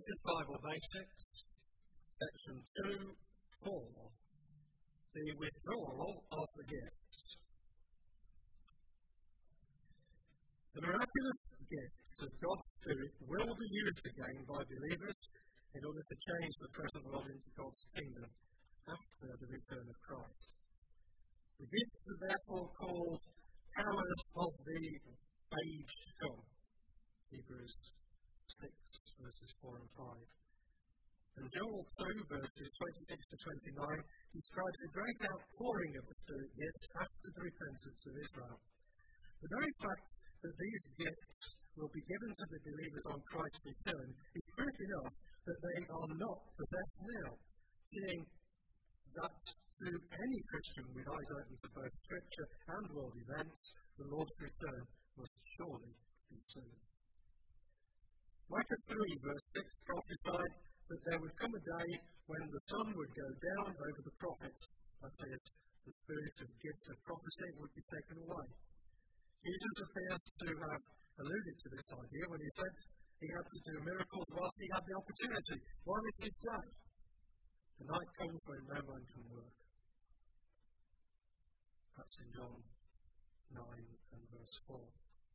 is Bible Basics, Section 2, 4, the withdrawal of the gifts. The miraculous gifts of God's Spirit will be used again by believers in order to change the present world into God's kingdom after the return of Christ. The gifts are therefore called powers of the age to come. Hebrews 6, verses 4 and 5. And Joel 2, verses 26 to 29, describes a great outpouring of the Spirit gifts after the repentance of Israel. The very fact that these gifts will be given to the believers on Christ's return is proof enough that they are not possessed now, seeing that to any Christian with eyes open to both Scripture and world events, the Lord's return must surely be soon. Micah 3, verse 6 prophesied that there would come a day when the sun would go down over the prophets, that is, the spirit of gifts of prophecy would be taken away. Jesus appears to have alluded to this idea when he said he had to do miracles whilst he had the opportunity, while it is day. The night comes when no man can work. That's in John 9 and verse 4.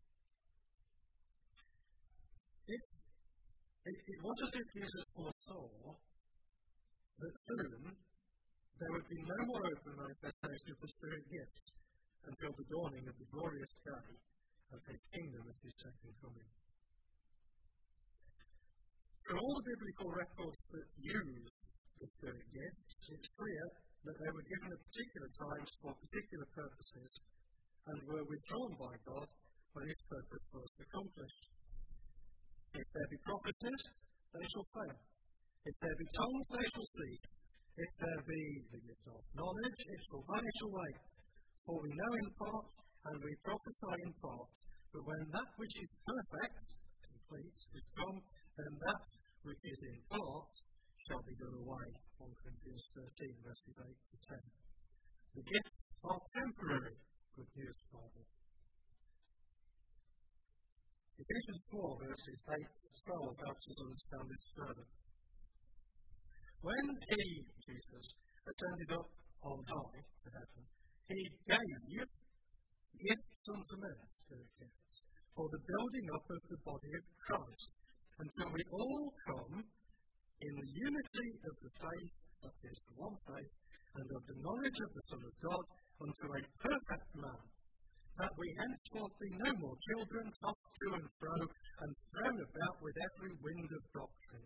It was as if Jesus foresaw that soon there would be no more open manifestation of the Spirit gifts until the dawning of the glorious day of his kingdom as his second coming. From all the biblical records that use the Spirit gifts, it's clear that they were given at particular times for particular purposes and were withdrawn by God when his purpose was accomplished. If there be prophecies, they shall fail. If there be tongues, they shall cease. If there be the gift of knowledge, it shall vanish away. For we know in part, and we prophesy in part. But when that which is perfect, complete, is come, then that which is in part shall be done away. 1 Corinthians 13, verses 8 to 10. The gifts are temporary. Good news, Bible. Ephesians 4, verses 8 to 12, helps us understand this further. When he, Jesus, ascended up on high to heaven, he gave gifts unto men, Spirit gifts, for the building up of the body of Christ, until we all come in the unity of the faith, that is, the one faith, and of the knowledge of the Son of God, unto a perfect man, that we henceforth be no more children, tossed to and fro, and thrown about with every wind of doctrine.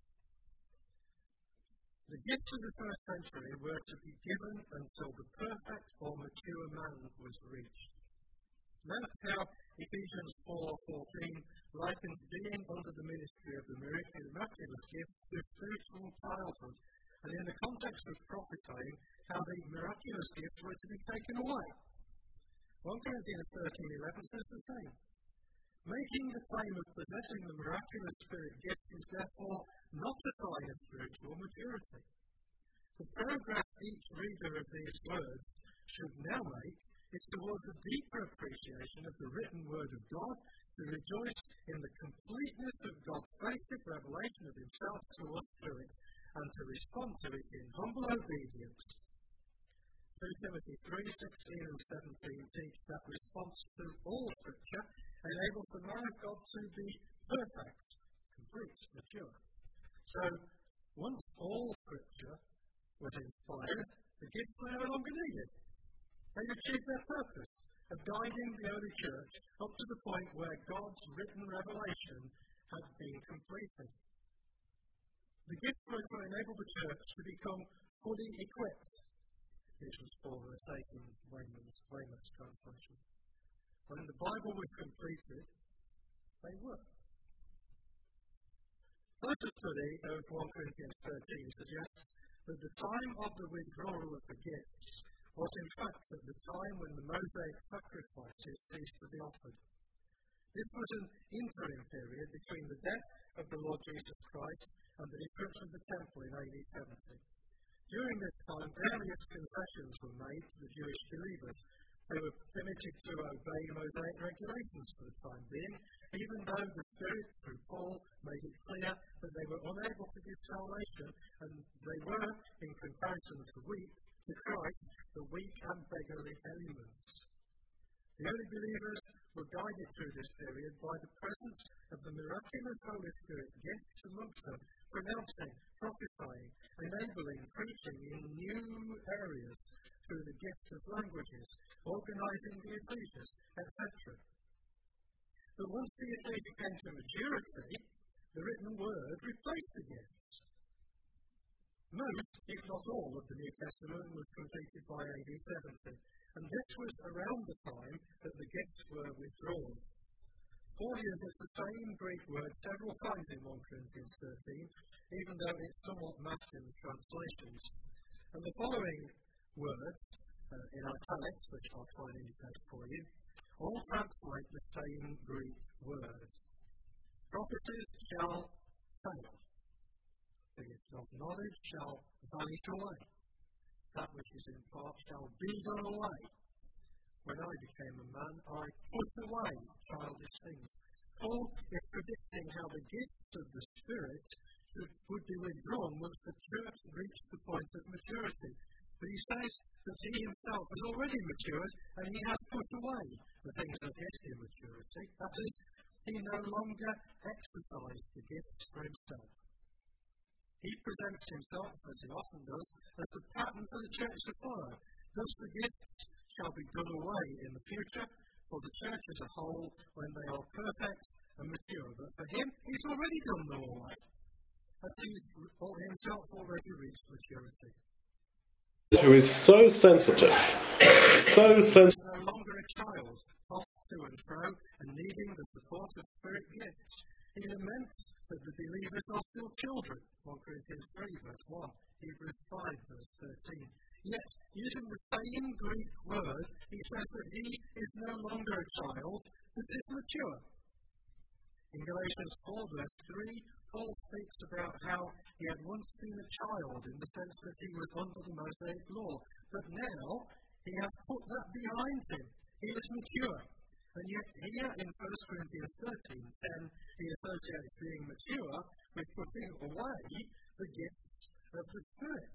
The gifts of the first century were to be given until the perfect or mature man was reached. Note how Ephesians 4:14 likens being under the ministry of the miraculous gifts to spiritual childhood, and in the context of prophesying, how the miraculous gifts were to be taken away. 1 Corinthians 13:11 says the same. Making the claim of possessing the miraculous spirit gift is therefore not a sign of spiritual maturity. The progress each reader of these words should now make is towards a deeper appreciation of the written word of God, to rejoice in the completeness of God's basic revelation of himself to us through it, and to respond to it in humble obedience. 2 Timothy 3:16 and 17 teach that response to all Scripture enables the man of God to be perfect, complete, mature. So, once all Scripture was inspired, the gifts were no longer needed. They achieved their purpose of guiding the early church up to the point where God's written revelation had been completed. The gifts were to enable the church to become fully equipped. Ephesians 4, verse 8 in Weymouth's translation. When the Bible was completed, they were. Further study of 1 Corinthians 13 suggests that the time of the withdrawal of the gifts was in fact at the time when the Mosaic sacrifices ceased to be offered. This was an interim period between the death of the Lord Jesus Christ and the destruction of the temple in AD 70. During this time, various concessions were made to the Jewish believers. They were permitted to obey Mosaic regulations for the time being, even though the Spirit, through Paul, made it clear that they were salvation, and they were, in comparison to Christ, the weak and beggarly elements. The early believers were guided through this period by the presence of the miraculous Holy Spirit gifts amongst them, pronouncing, prophesying, enabling, preaching in new areas through the gifts of languages, organizing the ecclesias, etc. But once the ecclesia came to maturity, the written word replaced the gifts. Most, if not all, of the New Testament was completed by AD 70, and this was around the time that the gifts were withdrawn. Paul uses the same Greek word several times in 1 Corinthians 13, even though it's somewhat masked in the translations. And the following words, in italics, which I'll try and indicate for you, all translate the same Greek word. Prophecies shall fail. The gift of knowledge shall vanish away. That which is in part shall be done away. When I became a man, I put away childish things. Paul is predicting how the gifts of the Spirit would be withdrawn once the church reached the point of maturity. But he says that he himself has already matured, and he has put away the things of his immaturity. That is, he no longer exercised the gifts for himself. He presents himself, as he often does, as the pattern for the church to follow. Thus the gifts shall be done away in the future for the church as a whole when they are perfect and mature. But for him, he's already done them away, as he's himself already reached maturity. Who is so sensitive, No longer a child, tossed to and fro and needing the support of spirit gifts. He laments that the believers are still children, 1 Corinthians 3 verse 1, Hebrews 5 verse 13. Yet, using the same Greek word, he says that he is no longer a child, but is mature. In Galatians 4 verse 3, Paul speaks about how he had once been a child in the sense that he was under the Mosaic law, but now he has put that behind him. He is mature. And yet here in 1 Corinthians 13:10, he associates being mature with putting away the gifts of the Spirit.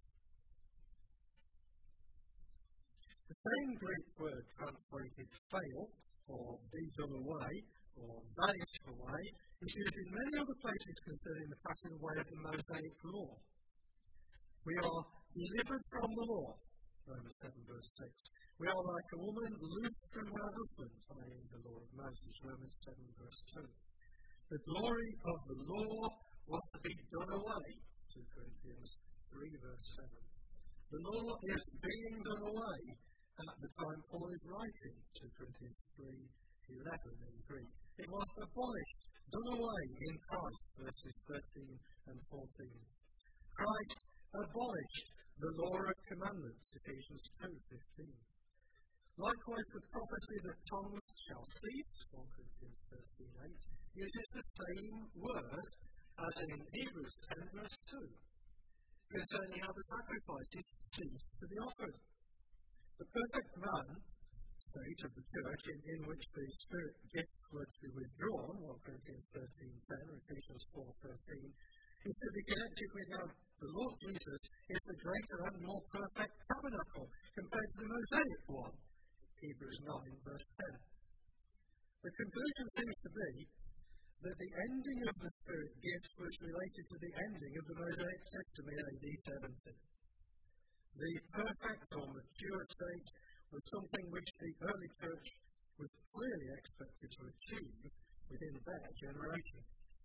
The same Greek word translated fail, or be done away, or vanished away, is used in many other places concerning the passing away of the Mosaic law. We are delivered from the law, Romans 7 verse 6. We are like a woman loosed from her husband, i.e. the law of Moses, Romans 7 verse 2. The glory of the law was to be done away, 2 Corinthians 3 verse 7. The law is being done away at the time Paul is writing, 2 Corinthians 3:11 in Greek. It was abolished, done away in Christ, verses 13 and 14. Christ abolished the law of commandments, Ephesians 2:15. Likewise, the prophecy that tongues shall cease, 1 Corinthians 13:8, uses the same word as in Hebrews 10 verse 2, concerning how the sacrifices cease to be offered. The perfect man state of the church in which the Spirit gifts were to be withdrawn, 1 Corinthians 13:10 or Ephesians 4:13, is to be connected with how the Lord Jesus is the greater and more perfect tabernacle compared to the Mosaic one, Hebrews 9 verse 10. The conclusion seems to be that the ending of the Spirit gifts was related to the ending of the Mosaic system in AD 70. The perfect or mature state was something which the early church was clearly expected to achieve within their generation.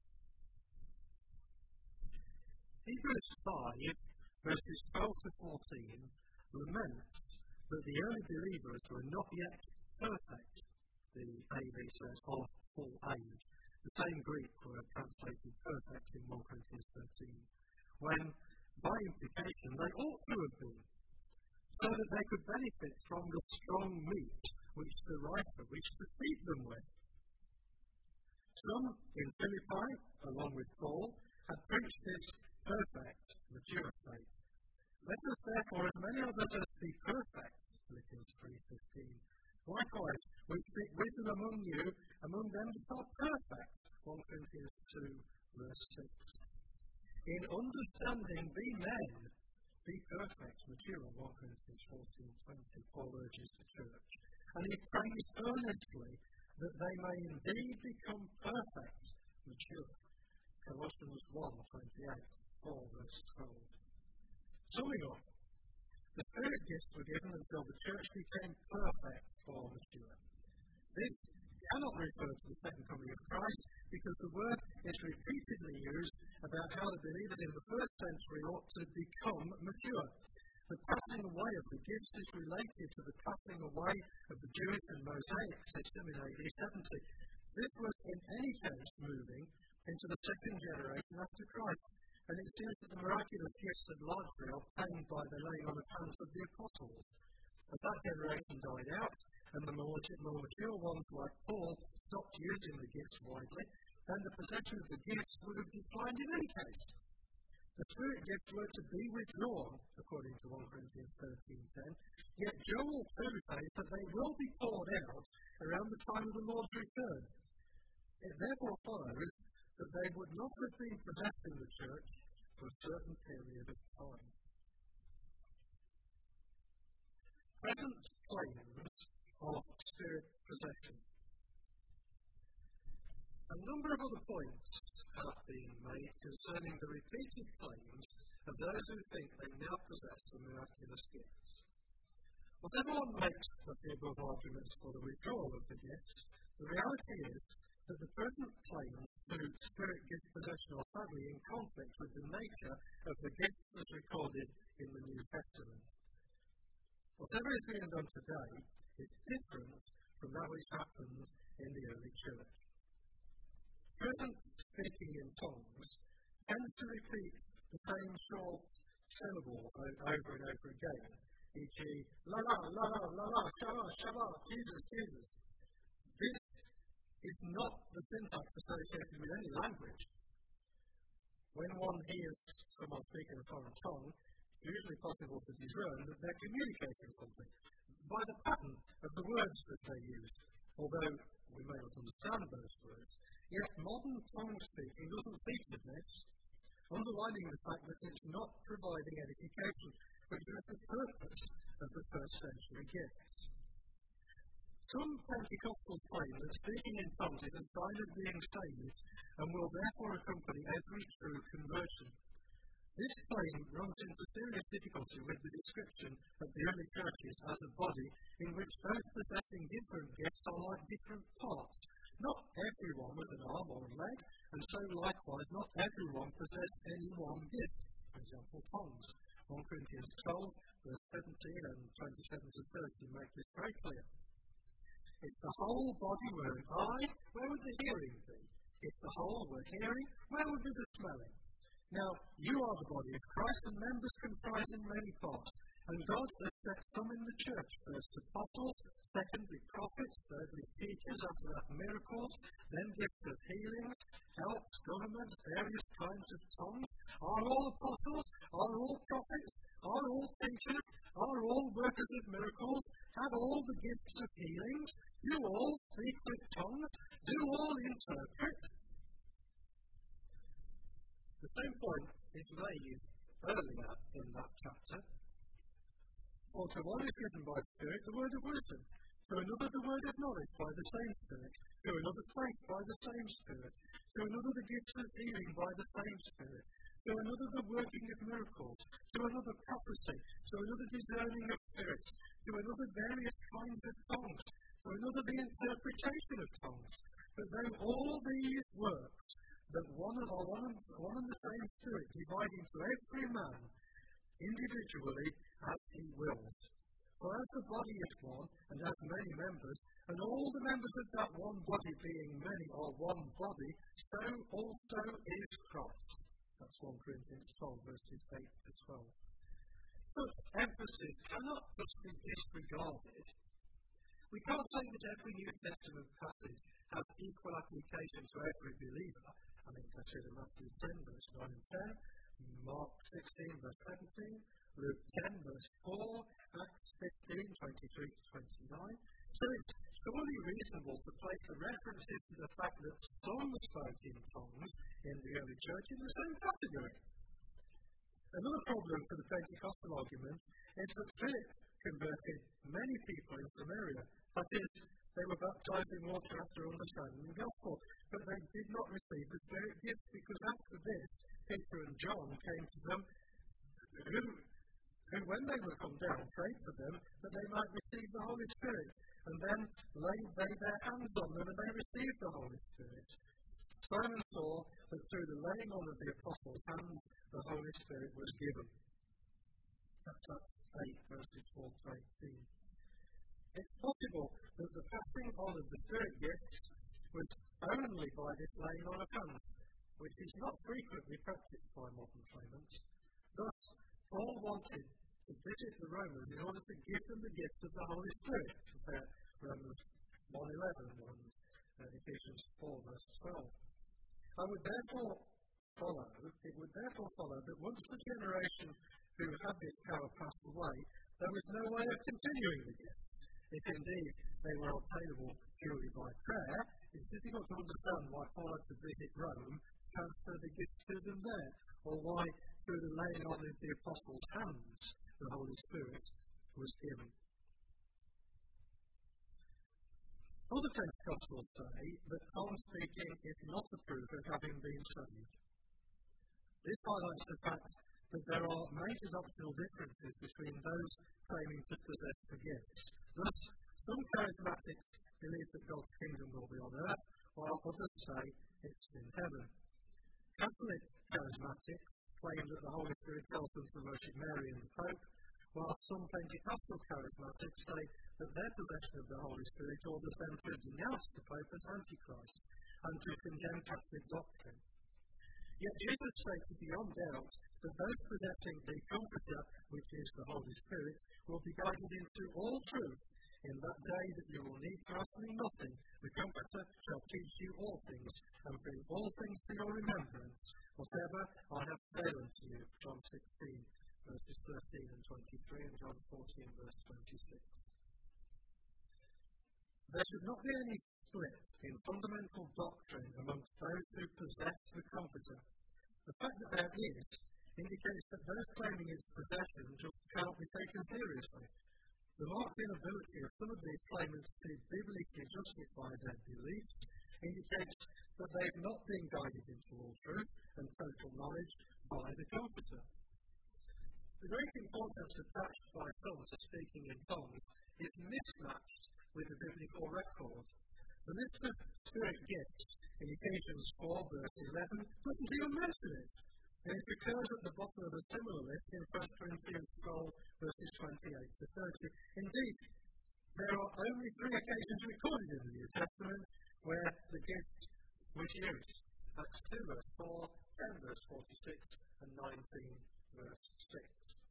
Hebrews 5, verses 12 to 14, laments that the early believers were not yet perfect, the AV says, of full age. The same Greek word translated perfect in 1 Corinthians 13, when, by implication, they ought to have been, so that they could benefit from the strong meat which the writer wished to feed them with. Some in Philippi, along with Paul, had preached this perfect, mature state. Let us therefore, as many of us as be perfect, Philippians 3:15. Likewise, we speak wisdom among you, among them that are perfect, 1 Corinthians 2, verse 6. In understanding, be men, be perfect, mature. 1 Corinthians 14:20, Paul urges the church. And he prays earnestly that they may indeed become perfect, mature. Colossians 1:28, Paul verse 12. Summing up, the Spirit gifts were given until the church became perfect or mature. This cannot refer to the second coming of Christ because the word is repeatedly used about how the believers in the first century ought to become mature. The passing away of the gifts is related to the passing away of the Jewish and Mosaic system in AD 70. This was in any case moving into the second generation after Christ, and it seems that the miraculous gifts had largely obtained by the laying on of hands of the apostles. As that generation died out, and the more mature ones like Paul stopped using the gifts widely, then the possession of the gifts would have declined in any case. The Spirit gifts were to be withdrawn, according to 1 Corinthians 13:10, yet Joel 2 says that they will be poured out around the time of the Lord's return. It therefore follows that they would not have been possessed in the church for a certain period of time. Present claims of Spirit possession. A number of other points have been made concerning the repeated claims of those who think they now possess the miraculous gifts. Whatever one makes of the above arguments for the withdrawal of the gifts, the reality is that the present claims to Spirit gift possession are sadly in conflict with the nature of the gifts as recorded in the New Testament. Whatever is being done today is different from that which happened in the early church. Present speaking in tongues tends to repeat the same short syllables over and over again, e.g., la la, la la, la la, shabbat, shabbat, Jesus, Jesus. This is not the syntax associated with any language. When one hears someone speak in a foreign tongue, it's usually possible to discern that they're communicating something by the pattern of the words that they use, although we may not understand those words. Yet modern tongue speaking doesn't feature this, underlining the fact that it's not providing edification, which was the purpose of the first century gifts. Some Pentecostals claim that speaking in tongues is a sign of being saved and will therefore accompany every true conversion. This claim runs into serious difficulty with the description of the early churches as a body in which those possessing different gifts are like different parts. Not everyone was an arm or a leg, and so likewise not everyone possessed any one gift. For example, tongues. 1 Corinthians 12, verse 17 and 27 to 30 make this very clear. If the whole body were an eye, where would the hearing be? If the whole were hearing, where would be the smelling? Now, you are the body of Christ, and members comprising many parts. And God has set some in the church, first apostles, secondly prophets, thirdly teachers, after that miracles, then gifts of healings, helps, governments, various kinds of tongues. Are all apostles? Are all prophets? Are all teachers? Are all workers of miracles? Have all the gifts of healings? Do all speak with tongues? Do all interpret? The same point is made earlier in that chapter. For to one is given by the Spirit the word of wisdom, to another the word of knowledge by the same Spirit, to another faith by the same Spirit, to another the gifts of healing by the same Spirit, to another the working of miracles, to another prophecy, to another discerning of spirits, to another various kinds of tongues, to another the interpretation of tongues. But though all these works, that one and the same Spirit dividing to every man individually as he wills. For as the body is one and has many members, and all the members of that one body being many are one body, so also is Christ. That's 1 Corinthians 12, verses 8 to 12. Such emphasis cannot just be disregarded. We can't say that every New Testament passage has equal application to every believer. I mean, consider Matthew 10, verse 9 and 10, Mark 16, verse 17, Luke 10, verse 4, Acts 15, 23 to 29. So it's surely reasonable to place the references to the fact that some spoke in tongues in the early church in the same category. Another problem for the Pentecostal argument is that Philip converted many people in Samaria. That is, they were baptized in water after understanding the gospel, but they did not receive the Spirit gift because after this, Peter and John came to them, who when they were come down, prayed for them that they might receive the Holy Spirit, and then laid their hands on them and they received the Holy Spirit. Simon saw that through the laying on of the apostles' hands, the Holy Spirit was given. That's Acts 8, verses 4 to 18. It's possible that the passing on of the Spirit gifts was only by this laying on of hands, which is not frequently practiced by modern claimants. Thus, Paul wanted to visit the Romans in order to give them the gift of the Holy Spirit, compare Romans 1:11 and Ephesians 4, verse 12. It would therefore follow that once the generation who had this power passed away, there was no way of continuing the gift. If indeed they were obtainable purely by prayer, it's difficult to understand why Paul had to visit Rome, transfer the gift to them there, or why through the laying on of the apostles' hands the Holy Spirit was given. Other Pentecostals say that tongue speaking is not a proof of having been saved. This highlights the fact that there are major doctrinal differences between those claiming to possess the gifts. Thus, some charismatics believe that God's kingdom will be on earth, while others say it's in heaven. Catholic charismatics claim that the Holy Spirit tells them to worship Mary and the Pope, while some Pentecostal charismatics say that their possession of the Holy Spirit orders them to denounce the Pope as Antichrist and to condemn Catholic doctrine. Yet Jesus stated beyond doubt that those possessing the Comforter, which is the Holy Spirit, will be guided into all truth. In that day that you will need to ask me nothing, the Comforter shall teach you all things, and bring all things to your remembrance, whatever I have said unto you. John 16, verses 13 and 23, and John 14, verse 26. There should not be any split in fundamental doctrine amongst those who possess the Comforter. The fact that there is indicates that those claiming its possession just cannot be taken seriously. The marked inability of some of these claimants to biblically justify their beliefs indicates that they have not been guided into all truth and total knowledge by the Comforter. The great importance attached by some to speaking in tongues is mismatched with the biblical record. The list of spirit gifts in Ephesians 4, verse 11 doesn't even mention it. And it occurs at the bottom of a similar list in 1 Corinthians 12, verses 28 to 30. Indeed, there are only 3 occasions recorded in the New Testament where the gift was used. Acts 2, verse 4, 10, verse 46, and 19, verse 6.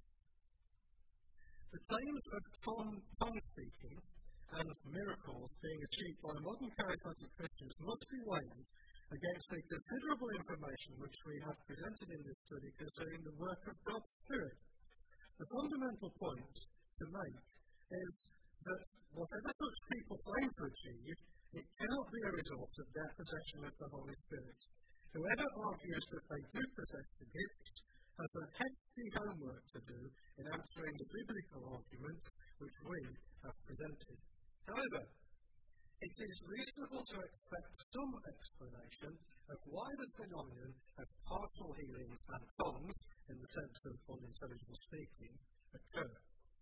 The claims of tongue speaking and miracles being achieved by modern charismatic Christians must be weighed against the considerable information which we have presented in this study concerning the work of God's Spirit. The fundamental point to make is that whatever such people claim to achieve, it cannot be a result of their possession of the Holy Spirit. Whoever argues that they do possess the gifts has a hefty homework to do in answering the biblical arguments which we have presented. However, it is reasonable to expect some explanation of why the phenomenon of partial healings and tongues, in the sense of unintelligible speaking, occur.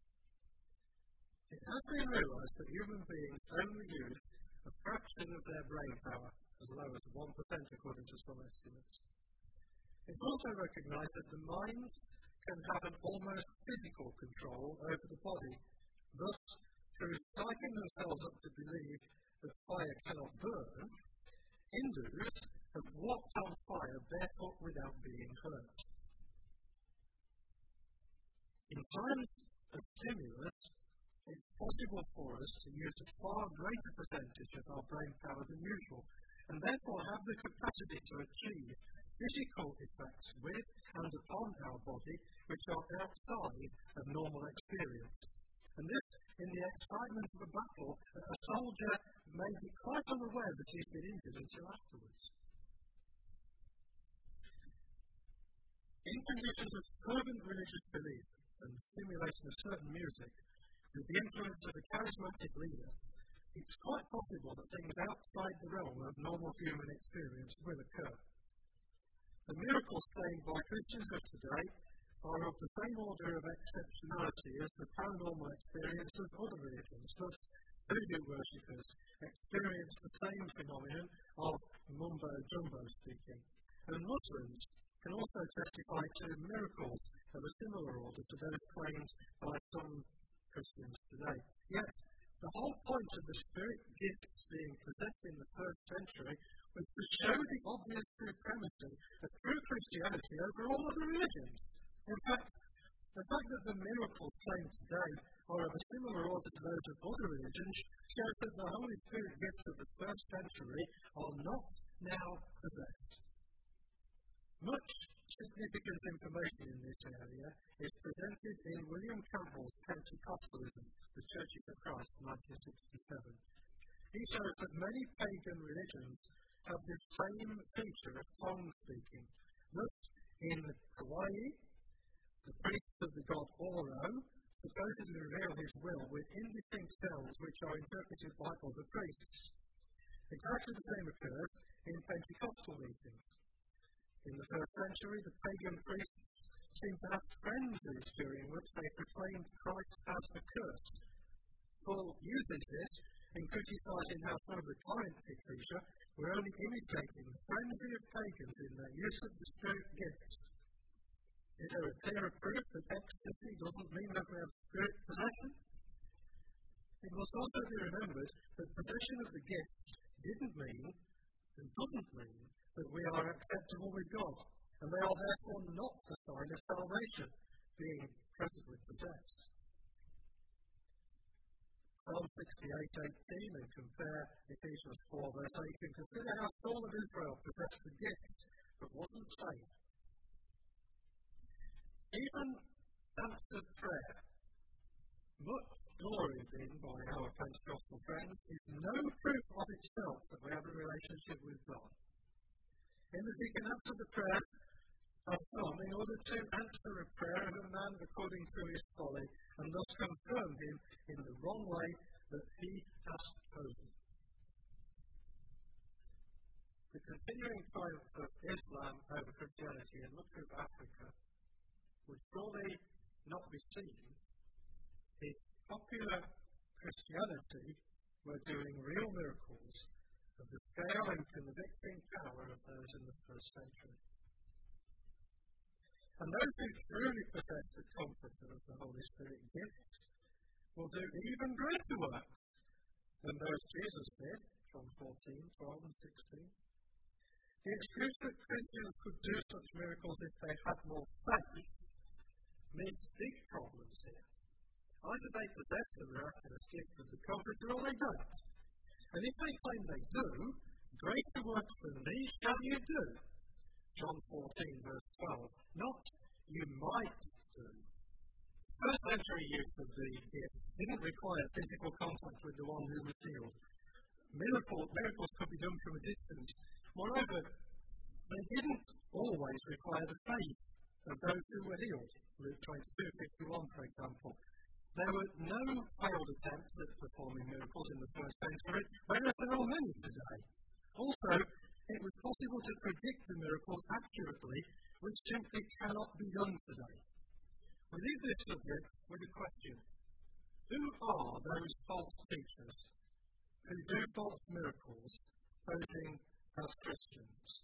It has been realized that human beings only use a fraction of their brain power, as low as 1% according to some estimates. It's also recognized that the mind can have an almost physical control over the body. Thus, through psyching themselves up to believe that fire cannot burn, Hindus have walked on fire barefoot without being hurt. In times of stimulus, it's possible for us to use a far greater percentage of our brain power than usual, and therefore have the capacity to achieve physical effects with and upon our body which are outside of normal experience. And this, in the excitement of a battle, a soldier may be quite unaware that he's been injured until afterwards. In conditions of fervent religious belief and the stimulation of certain music, with the influence of a charismatic leader, it's quite possible that things outside the realm of normal human experience will occur. The miracles claimed by Christians of today are of the same order of exceptionality as the paranormal experience of other religions. Thus, voodoo worshippers experience the same phenomenon of mumbo-jumbo speaking. And Muslims can also testify to miracles of a similar order to those claimed by some Christians today. Yet, the whole point of the spirit gifts being possessed in the first century was to show the obvious supremacy of true Christianity over all other religions. In fact, the fact that the miracles claimed today are of a similar order to those of other religions shows that the Holy Spirit gifts of the first century are not now possessed. Much significant information in this area is presented in William Campbell's Pentecostalism, The Churches of Christ, 1967. He shows that many pagan religions have this same feature of tongue speaking. Thus, in Hawaii, the priests of the god Oro supposedly reveal his will with indistinct sounds which are interpreted by other priests. Exactly the same occurs in Pentecostal meetings. In the first century, the pagan priests seemed to have frenzies during which they proclaimed Christ as accursed. Paul uses this in criticizing how some of the Corinth ecclesia were only imitating the frenzy of pagans in their use of the spirit gifts. Is there a clearer proof that ecstasy doesn't mean that we have spirit possession? It must also be remembered that possession of the gifts didn't mean and doesn't mean that we are acceptable with God, and they are therefore not the sign of salvation, being presently possessed. Psalm 68:18 and compare Ephesians 4 verse 8 and consider how Saul of Israel possessed the gift but wasn't saved. Even answered prayer, much gloried in by our Pentecostal friends, is no proof of itself that we have a relationship with God. In that he can answer the prayer of some in order to answer a prayer of a man according to his folly, and thus confirm him in the wrong way that he has chosen. The continuing triumph of Islam over Christianity in much of Africa would surely not be seen if popular Christianity were doing real miracles of the scale and convicting power of those in the first century. And those who truly possess the comforter of the Holy Spirit gift will do even greater works than those Jesus did, John 14:12 and 16. The excuse that Christians could do such miracles if they had more faith means big problems here. Either they possess the miraculous gift of the comforter or they don't. And if they claim they do, greater works than these shall you do. John 14 verse 12. Not you might do. First century use of the gift didn't require physical contact with the one who was healed. Miracles could be done from a distance. Moreover, they didn't always require the faith of those who were healed. Luke 22:51, for example. There were no failed attempts at performing miracles in the first century, whereas there are many today. Also, it was possible to predict the miracles accurately, which simply cannot be done today. We leave this subject with a question. Who are those false teachers who do false miracles, posing as Christians?